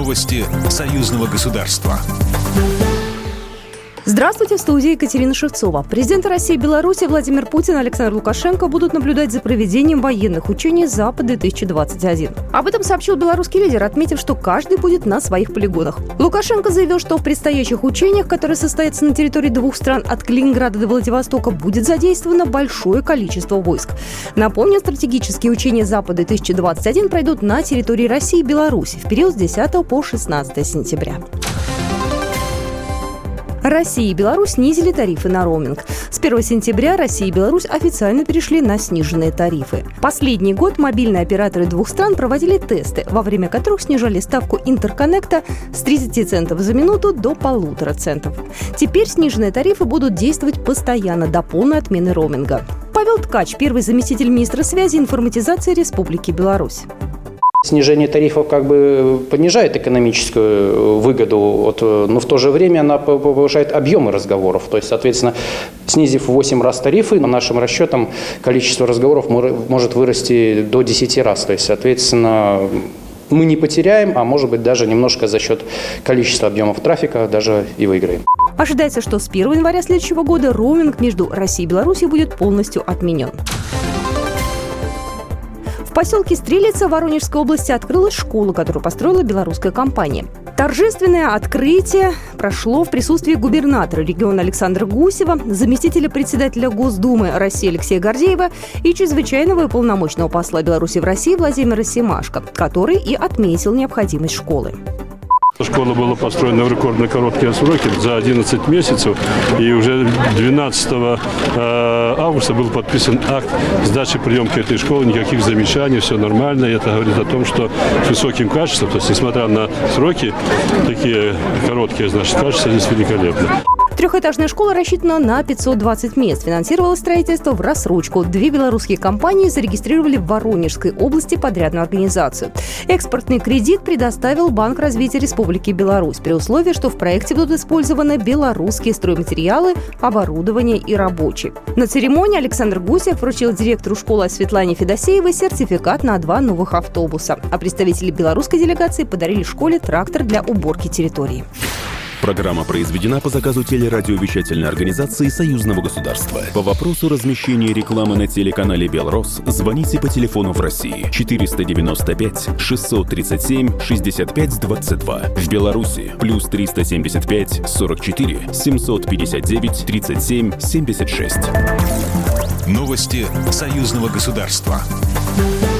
Новости союзного государства. Здравствуйте, в студии Екатерина Шевцова. Президенты России и Беларуси Владимир Путин и Александр Лукашенко будут наблюдать за проведением военных учений «Запад-2021». Об этом сообщил белорусский лидер, отметив, что каждый будет на своих полигонах. Лукашенко заявил, что в предстоящих учениях, которые состоятся на территории двух стран от Калининграда до Владивостока, будет задействовано большое количество войск. Напомню, стратегические учения «Запад-2021» пройдут на территории России и Беларуси в период с 10 по 16 сентября. Россия и Беларусь снизили тарифы на роуминг. С 1 сентября Россия и Беларусь официально перешли на сниженные тарифы. Последний год мобильные операторы двух стран проводили тесты, во время которых снижали ставку интерконнекта с 30 центов за минуту до 1,5 центов. Теперь сниженные тарифы будут действовать постоянно до полной отмены роуминга. Павел Ткач, первый заместитель министра связи и информатизации Республики Беларусь. Снижение тарифов понижает экономическую выгоду, но в то же время она повышает объемы разговоров. То есть, соответственно, снизив в 8 раз тарифы, по нашим расчетам количество разговоров может вырасти до 10 раз. То есть, соответственно, мы не потеряем, а может быть даже немножко за счет количества объемов трафика даже и выиграем. Ожидается, что с 1 января следующего года роуминг между Россией и Беларусью будет полностью отменен. В поселке Стрелица Воронежской области открылась школа, которую построила белорусская компания. Торжественное открытие прошло в присутствии губернатора региона Александра Гусева, заместителя председателя Госдумы России Алексея Гордеева и чрезвычайного и полномочного посла Беларуси в России Владимира Семашко, который и отметил необходимость школы. Школа была построена в рекордно короткие сроки, за 11 месяцев, и уже 12 августа был подписан акт сдачи приемки этой школы, никаких замечаний, все нормально. И это говорит о том, что с высоким качеством, то есть несмотря на сроки, такие короткие, качество здесь великолепно. Трехэтажная школа рассчитана на 520 мест. Финансировалось строительство в рассрочку. 2 белорусские компании зарегистрировали в Воронежской области подрядную организацию. Экспортный кредит предоставил Банк развития Республики Беларусь при условии, что в проекте будут использованы белорусские стройматериалы, оборудование и рабочие. На церемонии Александр Гусев вручил директору школы Светлане Федосеевой сертификат на 2 новых автобуса. А представители белорусской делегации подарили школе трактор для уборки территории. Программа произведена по заказу телерадиовещательной организации Союзного государства. По вопросу размещения рекламы на телеканале «Белрос» звоните по телефону в России 495 637 65 22. В Беларуси плюс 375 44 759 37 76. Новости Союзного государства.